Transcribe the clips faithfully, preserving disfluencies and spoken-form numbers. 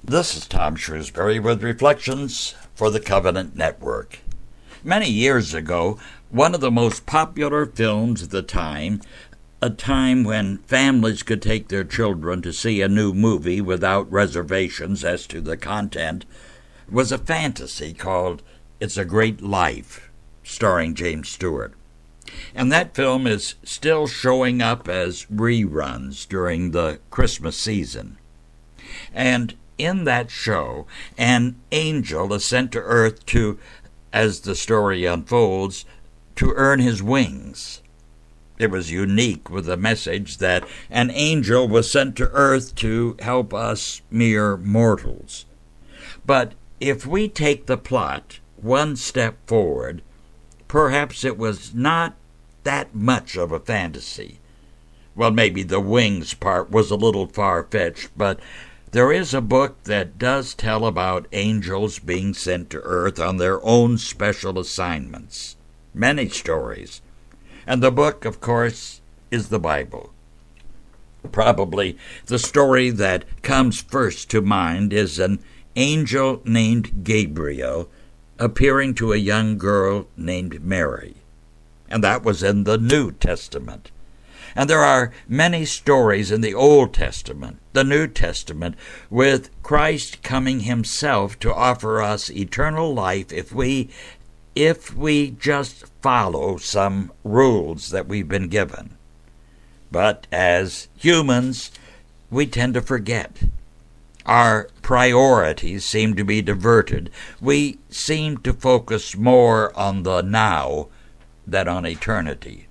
This is Tom Shrewsbury with Reflections for the Covenant Network. Many years ago, one of the most popular films of the time, a time when families could take their children to see a new movie without reservations as to the content, was a fantasy called It's a Great Life, starring James Stewart. And that film is still showing up as reruns during the Christmas season. And in that show, an angel is sent to earth to, as the story unfolds, to earn his wings. It was unique with the message that an angel was sent to earth to help us mere mortals. But if we take the plot one step forward, perhaps it was not that much of a fantasy. Well, maybe the wings part was a little far-fetched, but there is a book that does tell about angels being sent to earth on their own special assignments. Many stories. And the book, of course, is the Bible. Probably the story that comes first to mind is an angel named Gabriel appearing to a young girl named Mary. And that was in the New Testament. And there are many stories in the Old Testament, the New Testament, with Christ coming himself to offer us eternal life if we, if we just follow some rules that we've been given. But as humans, we tend to forget. Our priorities seem to be diverted. We seem to focus more on the now than on eternity.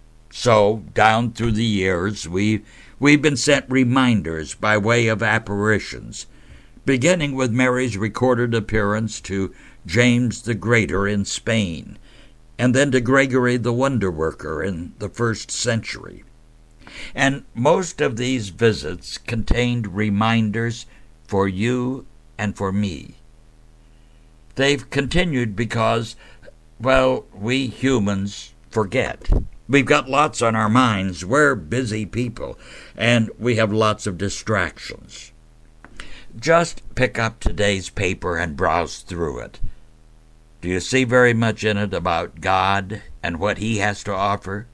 So, down through the years, we, we've been sent reminders by way of apparitions, beginning with Mary's recorded appearance to James the Greater in Spain, and then to Gregory the Wonder Worker in the first century. And most of these visits contained reminders for you and for me. They've continued because, well, we humans forget. We've got lots on our minds. We're busy people, and we have lots of distractions. Just pick up today's paper and browse through it. Do you see very much in it about God and what He has to offer?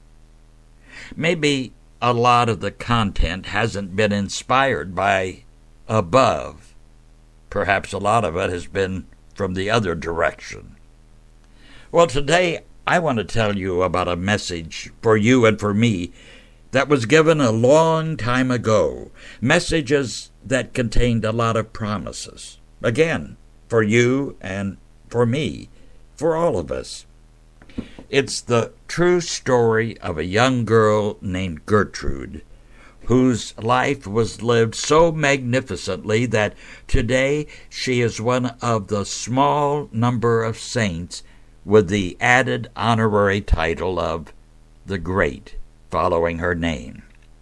Maybe a lot of the content hasn't been inspired by above. Perhaps a lot of it has been from the other direction. Well, today I want to tell you about a message for you and for me that was given a long time ago. Messages that contained a lot of promises. Again, for you and for me, for all of us. It's the true story of a young girl named Gertrude, whose life was lived so magnificently that today she is one of the small number of saints with the added honorary title of the Great, following her name.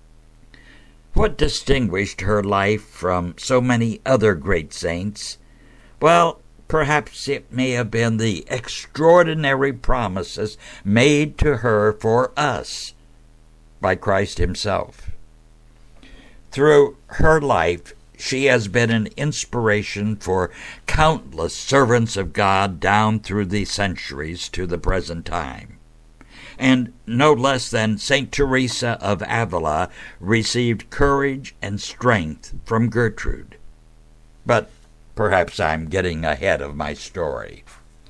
What distinguished her life from so many other great saints? Well, perhaps it may have been the extraordinary promises made to her for us by Christ himself. Through her life, she has been an inspiration for countless servants of God down through the centuries to the present time. And no less than Saint Teresa of Avila received courage and strength from Gertrude. But perhaps I'm getting ahead of my story.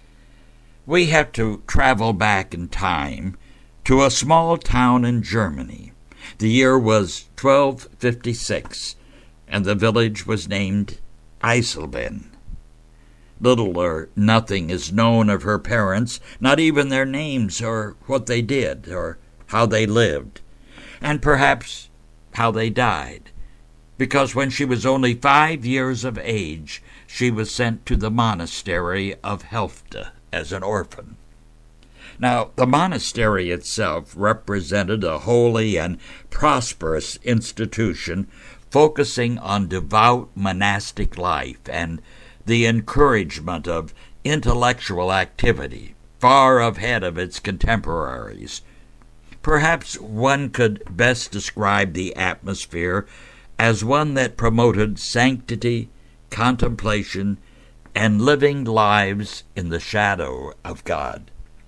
We have to travel back in time to a small town in Germany. The year was twelve fifty-six. And the village was named Eisleben. Little or nothing is known of her parents, not even their names or what they did or how they lived, and perhaps how they died, because when she was only five years of age, she was sent to the monastery of Helfta as an orphan. Now, the monastery itself represented a holy and prosperous institution focusing on devout monastic life and the encouragement of intellectual activity, far ahead of its contemporaries. Perhaps one could best describe the atmosphere as one that promoted sanctity, contemplation, and living lives in the shadow of God.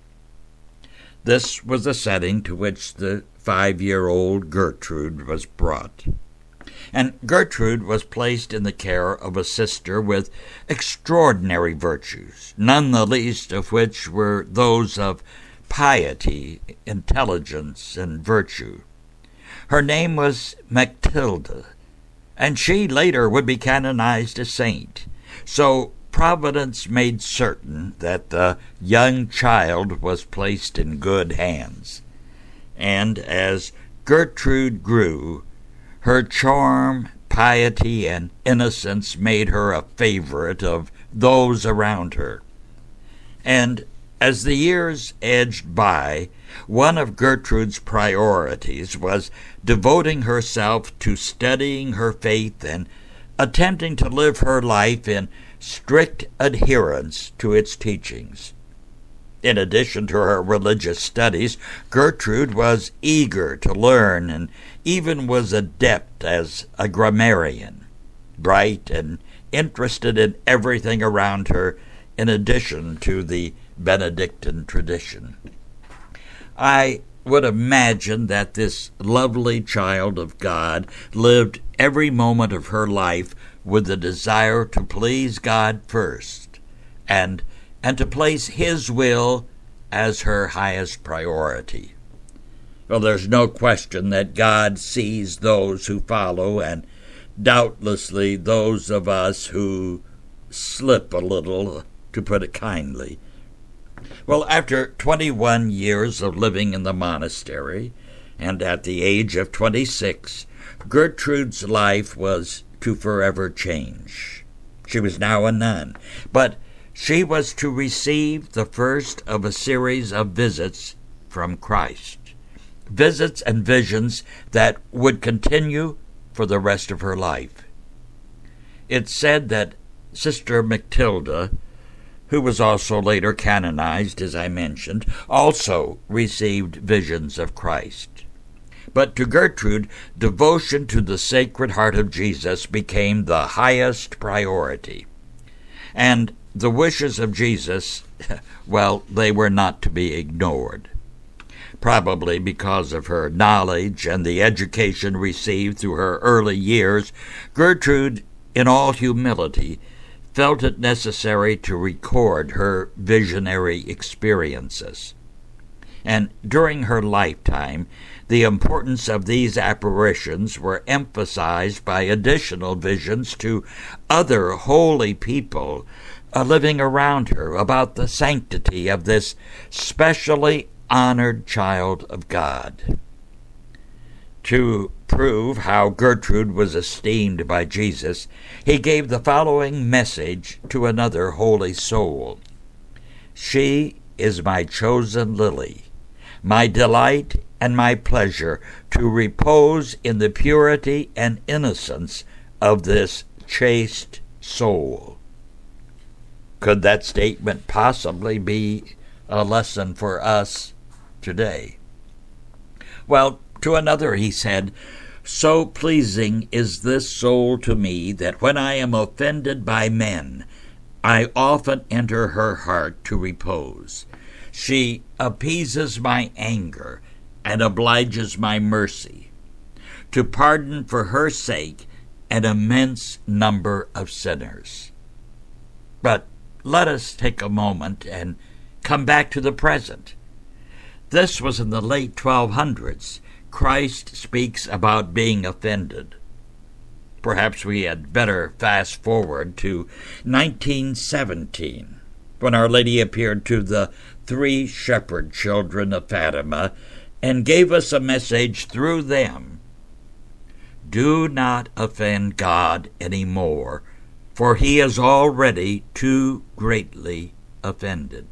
This was the setting to which the five-year-old Gertrude was brought. And Gertrude was placed in the care of a sister with extraordinary virtues, none the least of which were those of piety, intelligence, and virtue. Her name was Matilda, and she later would be canonized a saint. So Providence made certain that the young child was placed in good hands. And as Gertrude grew, her charm, piety, and innocence made her a favorite of those around her. And as the years edged by, one of Gertrude's priorities was devoting herself to studying her faith and attempting to live her life in strict adherence to its teachings. In addition to her religious studies, Gertrude was eager to learn and even was adept as a grammarian, bright and interested in everything around her, in addition to the Benedictine tradition. I would imagine that this lovely child of God lived every moment of her life with the desire to please God first, and and to place His will as her highest priority. Well, there's no question that God sees those who follow, and doubtlessly those of us who slip a little, to put it kindly. Well, after twenty-one years of living in the monastery, and at the age of twenty-six, Gertrude's life was to forever change. She was now a nun, but she was to receive the first of a series of visits from Christ, visits and visions that would continue for the rest of her life. It's said that Sister Matilda, who was also later canonized, as I mentioned, also received visions of Christ. But to Gertrude, devotion to the Sacred Heart of Jesus became the highest priority. And the wishes of Jesus, well, they were not to be ignored. Probably because of her knowledge and the education received through her early years, Gertrude, in all humility, felt it necessary to record her visionary experiences. And during her lifetime, the importance of these apparitions were emphasized by additional visions to other holy people uh, living around her about the sanctity of this specially honored child of God. To prove how Gertrude was esteemed by Jesus, he gave the following message to another holy soul. "She is my chosen lily, my delight and my pleasure to repose in the purity and innocence of this chaste soul." Could that statement possibly be a lesson for us today? Well, to another he said, "So pleasing is this soul to me that when I am offended by men, I often enter her heart to repose. She appeases my anger and obliges my mercy, to pardon for her sake an immense number of sinners." But let us take a moment and come back to the present. This was in the late twelve hundreds. Christ speaks about being offended. Perhaps we had better fast forward to nineteen seventeen, when Our Lady appeared to the three shepherd children of Fatima and gave us a message through them. Do not offend God any more, for He is already too greatly offended.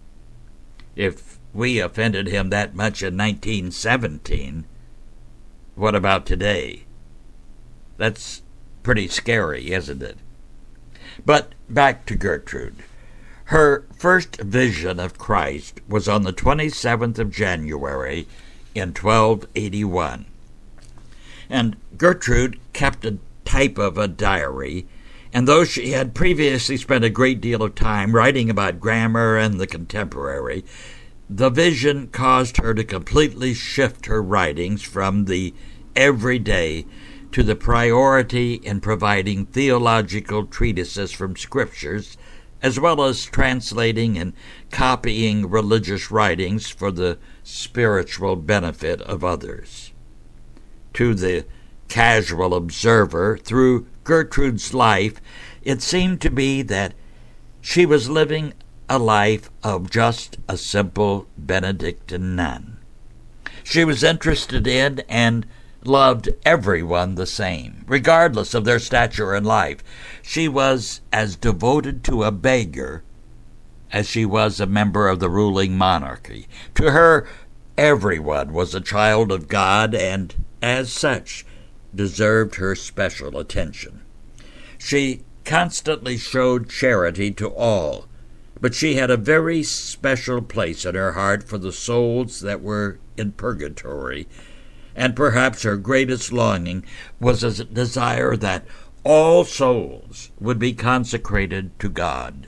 If we offended Him that much in nineteen seventeen, what about today? That's pretty scary, isn't it? But back to Gertrude. Her first vision of Christ was on the twenty-seventh of January in twelve eighty-one. And Gertrude kept a type of a diary And though she had previously spent a great deal of time writing about grammar and the contemporary, the vision caused her to completely shift her writings from the everyday to the priority in providing theological treatises from scriptures, as well as translating and copying religious writings for the spiritual benefit of others. To the casual observer, through Gertrude's life, it seemed to be that she was living a life of just a simple Benedictine nun. She was interested in and loved everyone the same, regardless of their stature in life. She was as devoted to a beggar as she was a member of the ruling monarchy. To her, everyone was a child of God and, as such, deserved her special attention. She constantly showed charity to all, but she had a very special place in her heart for the souls that were in purgatory, and perhaps her greatest longing was a desire that all souls would be consecrated to God.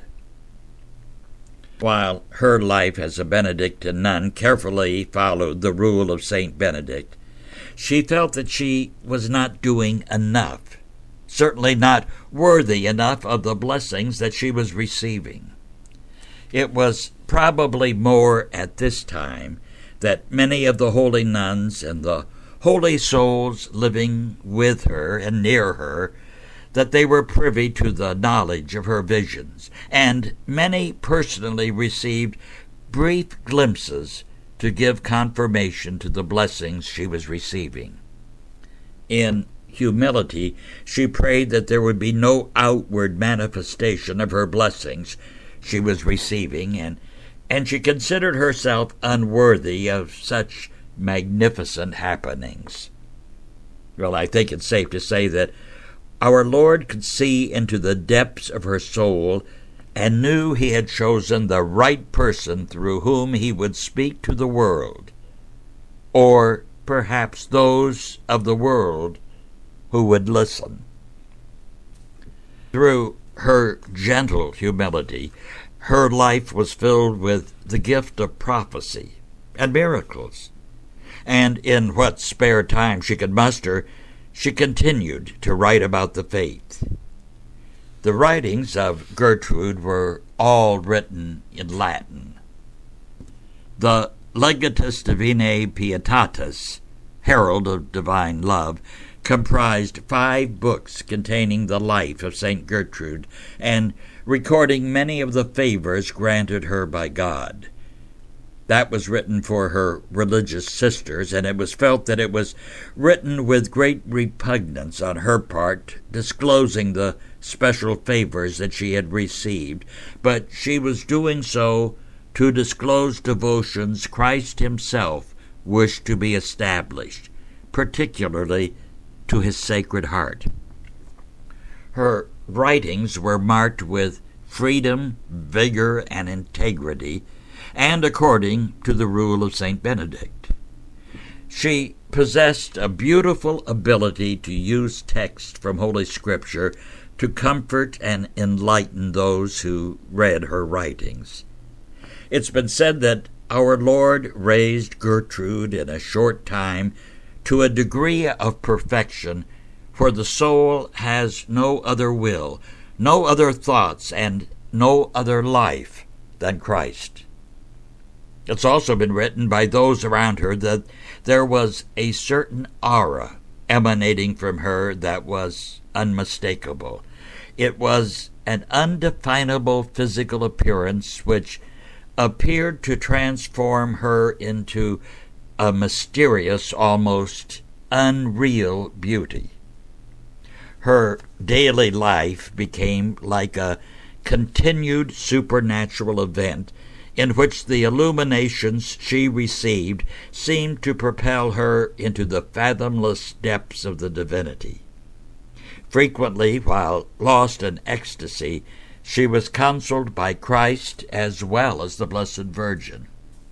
While her life as a Benedictine nun carefully followed the rule of Saint Benedict, she felt that she was not doing enough, certainly not worthy enough of the blessings that she was receiving. It was probably more at this time that many of the holy nuns and the holy souls living with her and near her, that they were privy to the knowledge of her visions, and many personally received brief glimpses to give confirmation to the blessings she was receiving. In humility, she prayed that there would be no outward manifestation of her blessings she was receiving, and, and she considered herself unworthy of such magnificent happenings. Well, I think it's safe to say that our Lord could see into the depths of her soul and knew he had chosen the right person through whom he would speak to the world, or perhaps those of the world who would listen. Through her gentle humility, her life was filled with the gift of prophecy and miracles, and in what spare time she could muster, she continued to write about the faith. The writings of Gertrude were all written in Latin. The Legatus Divinae Pietatis, Herald of Divine Love, comprised five books containing the life of Saint Gertrude and recording many of the favors granted her by God. That was written for her religious sisters, and it was felt that it was written with great repugnance on her part, disclosing the special favors that she had received, but she was doing so to disclose devotions Christ himself wished to be established, particularly to his Sacred Heart. Her writings were marked with freedom, vigor, and integrity, and according to the rule of Saint Benedict. She possessed a beautiful ability to use text from Holy Scripture to comfort and enlighten those who read her writings. It's been said that our Lord raised Gertrude in a short time to a degree of perfection, for the soul has no other will, no other thoughts, and no other life than Christ. It's also been written by those around her that there was a certain aura emanating from her that was unmistakable. It was an undefinable physical appearance which appeared to transform her into a mysterious, almost unreal beauty. Her daily life became like a continued supernatural event in which the illuminations she received seemed to propel her into the fathomless depths of the divinity. Frequently, while lost in ecstasy, she was counseled by Christ as well as the Blessed Virgin.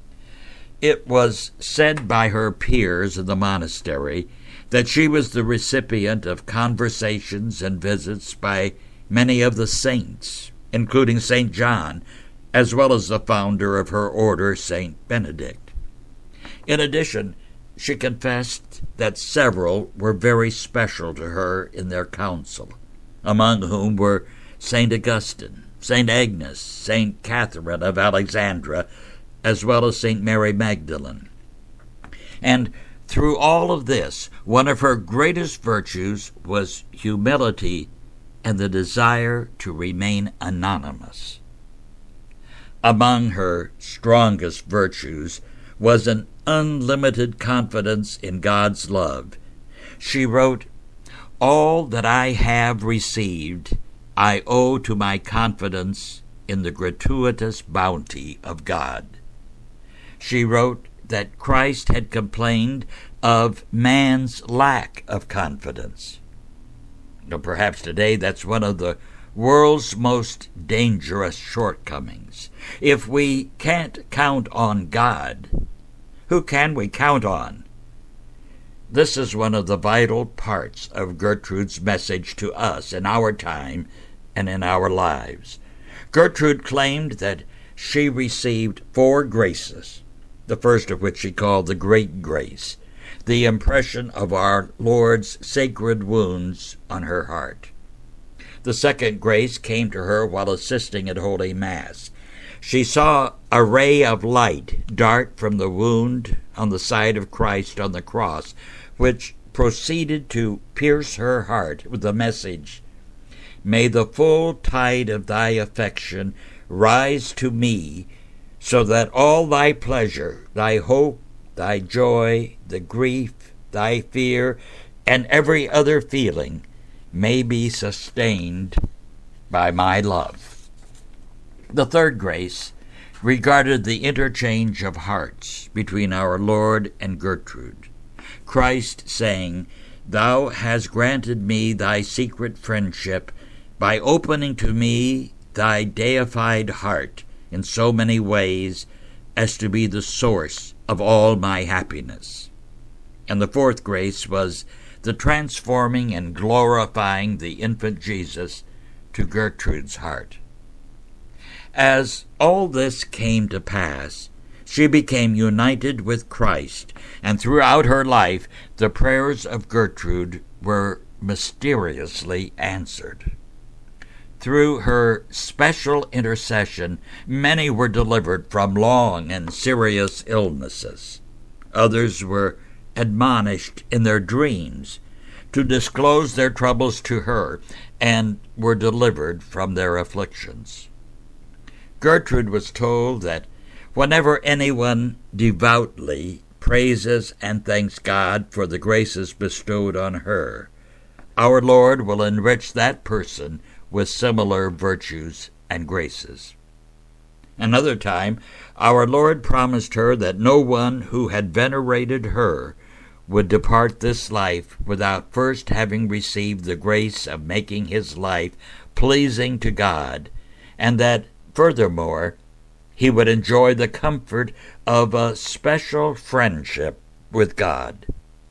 It was said by her peers in the monastery that she was the recipient of conversations and visits by many of the saints, including Saint John, as well as the founder of her order, Saint Benedict. In addition, she confessed that several were very special to her in their council, among whom were Saint Augustine, Saint Agnes, Saint Catherine of Alexandria, as well as Saint Mary Magdalene. And through all of this, one of her greatest virtues was humility and the desire to remain anonymous. Among her strongest virtues was an unlimited confidence in God's love. She wrote, "All that I have received I owe to my confidence in the gratuitous bounty of God." She wrote that Christ had complained of man's lack of confidence. Now, perhaps today that's one of the world's most dangerous shortcomings. If we can't count on God, who can we count on? This is one of the vital parts of Gertrude's message to us in our time and in our lives. Gertrude claimed that she received four graces, the first of which she called the Great Grace, the impression of our Lord's sacred wounds on her heart. The second grace came to her while assisting at Holy Mass. She saw a ray of light dart from the wound on the side of Christ on the cross, which proceeded to pierce her heart with the message, "May the full tide of thy affection rise to me, so that all thy pleasure, thy hope, thy joy, the grief, thy fear, and every other feeling may be sustained by my love." The third grace regarded the interchange of hearts between our Lord and Gertrude. Christ saying, "Thou hast granted me thy secret friendship by opening to me thy deified heart in so many ways as to be the source of all my happiness." And the fourth grace was the transforming and glorifying the infant Jesus to Gertrude's heart. As all this came to pass, she became united with Christ, and throughout her life the prayers of Gertrude were mysteriously answered. Through her special intercession, many were delivered from long and serious illnesses. Others were admonished in their dreams to disclose their troubles to her, and were delivered from their afflictions. Gertrude was told that whenever anyone devoutly praises and thanks God for the graces bestowed on her, our Lord will enrich that person with similar virtues and graces. Another time, our Lord promised her that no one who had venerated her would depart this life without first having received the grace of making his life pleasing to God, and that, furthermore, he would enjoy the comfort of a special friendship with God.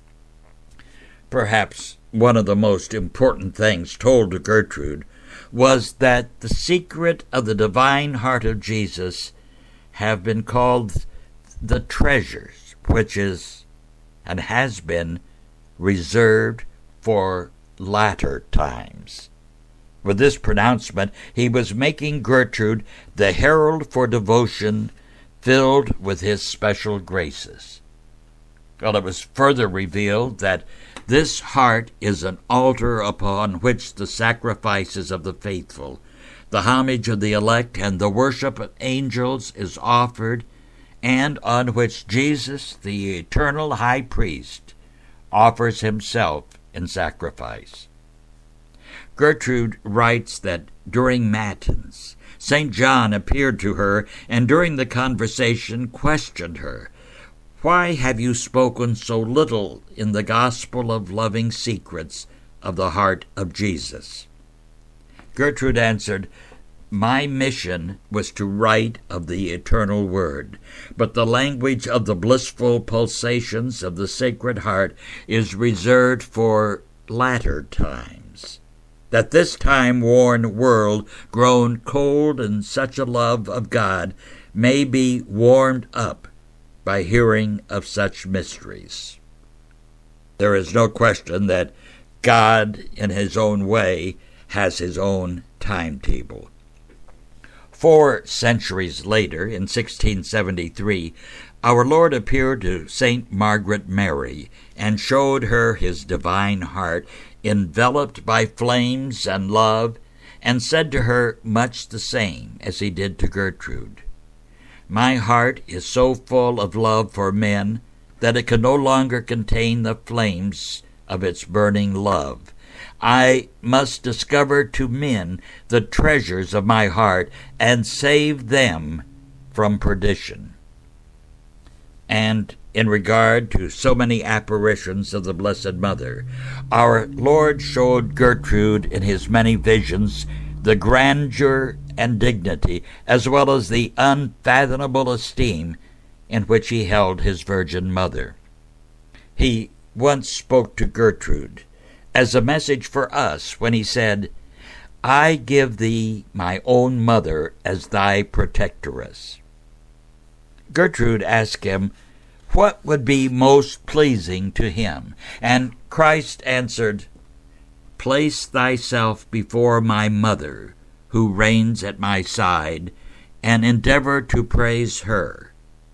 Perhaps one of the most important things told to Gertrude was that the secret of the divine heart of Jesus have been called the treasures, which is and has been reserved for latter times. With this pronouncement, he was making Gertrude the herald for devotion filled with his special graces. Well, it was further revealed that this heart is an altar upon which the sacrifices of the faithful, the homage of the elect, and the worship of angels is offered, and on which Jesus, the eternal high priest, offers himself in sacrifice. Gertrude writes that during Matins, Saint John appeared to her, and during the conversation questioned her, "Why have you spoken so little in the gospel of loving secrets of the heart of Jesus?" Gertrude answered, "My mission was to write of the eternal word, but the language of the blissful pulsations of the Sacred Heart is reserved for latter times. that this time-worn world, grown cold in such a love of God, may be warmed up by hearing of such mysteries. There is no question that God, in his own way, has his own timetable. Four centuries later, in sixteen seventy-three, our Lord appeared to Saint Margaret Mary and showed her his divine heart, enveloped by flames and love, and said to her much the same as he did to Gertrude. My heart is so full of love for men that it can no longer contain the flames of its burning love. I must discover to men the treasures of my heart and save them from perdition. And in regard to so many apparitions of the Blessed Mother, our Lord showed Gertrude in his many visions the grandeur and dignity, as well as the unfathomable esteem in which he held his Virgin Mother. He once spoke to Gertrude as a message for us when he said, I give thee my own mother as thy protectress. Gertrude asked him what would be most pleasing to him, and Christ answered, Place thyself before my mother, who reigns at my side, and endeavor to praise her.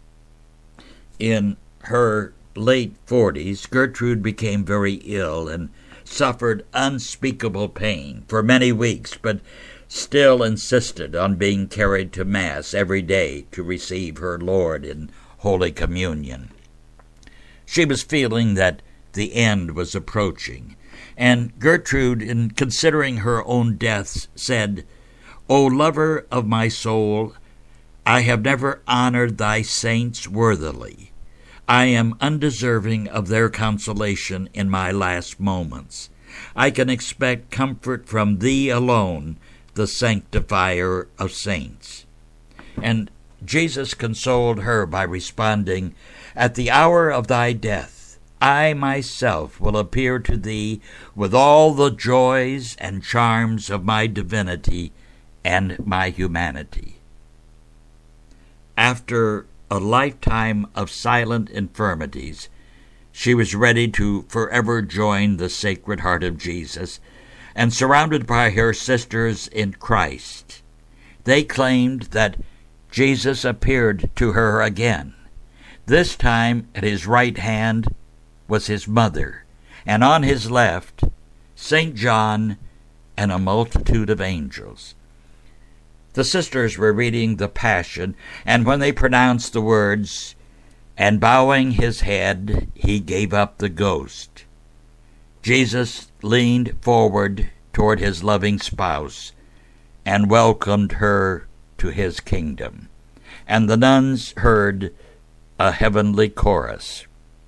In her late forties, Gertrude became very ill and suffered unspeakable pain for many weeks, but still insisted on being carried to Mass every day to receive her Lord in Holy Communion. She was feeling that the end was approaching, and Gertrude, in considering her own death, said, O lover of my soul, I have never honored thy saints worthily. I am undeserving of their consolation in my last moments. I can expect comfort from thee alone, the sanctifier of saints. And Jesus consoled her by responding, At the hour of thy death, I myself will appear to thee with all the joys and charms of my divinity and my humanity. After a lifetime of silent infirmities, she was ready to forever join the Sacred Heart of Jesus, and surrounded by her sisters in Christ, they claimed that Jesus appeared to her again. This time at his right hand was his mother, and on his left Saint John and a multitude of angels. The sisters were reading the Passion, and when they pronounced the words, and bowing his head, he gave up the ghost, Jesus leaned forward toward his loving spouse and welcomed her to his kingdom, and the nuns heard a heavenly chorus.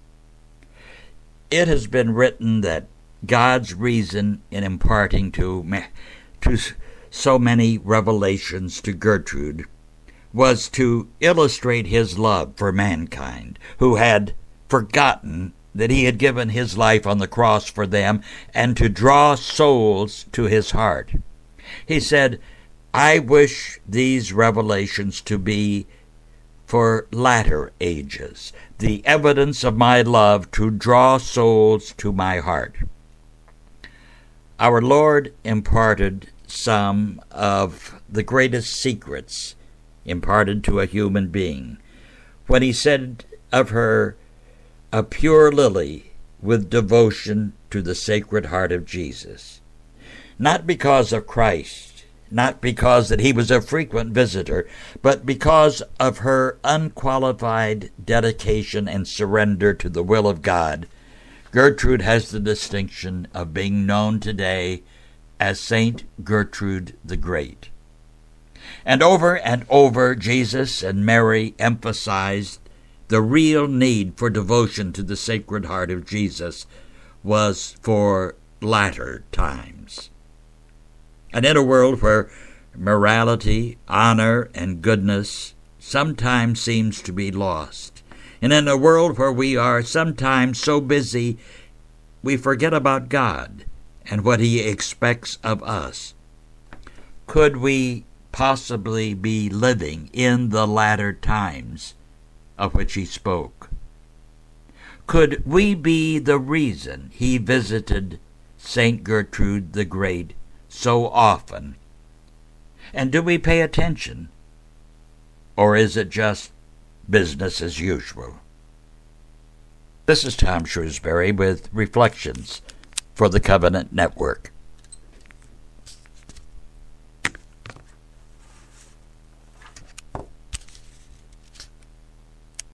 It has been written that God's reason in imparting to, to so many revelations to Gertrude was to illustrate his love for mankind, who had forgotten that he had given his life on the cross for them, and to draw souls to his heart. He said, I wish these revelations to be for latter ages, the evidence of my love to draw souls to my heart. Our Lord imparted some of the greatest secrets imparted to a human being when he said of her, a pure lily with devotion to the Sacred Heart of Jesus. Not because of Christ, not because that he was a frequent visitor, but because of her unqualified dedication and surrender to the will of God, Gertrude has the distinction of being known today as Saint Gertrude the Great. And over and over, Jesus and Mary emphasized the real need for devotion to the Sacred Heart of Jesus was for latter times. And in a world where morality, honor, and goodness sometimes seems to be lost, and in a world where we are sometimes so busy we forget about God and what he expects of us? Could we possibly be living in the latter times of which he spoke? Could we be the reason he visited Saint Gertrude the Great so often? And do we pay attention? Or is it just business as usual? This is Tom Shrewsbury with Reflections for the Covenant Network.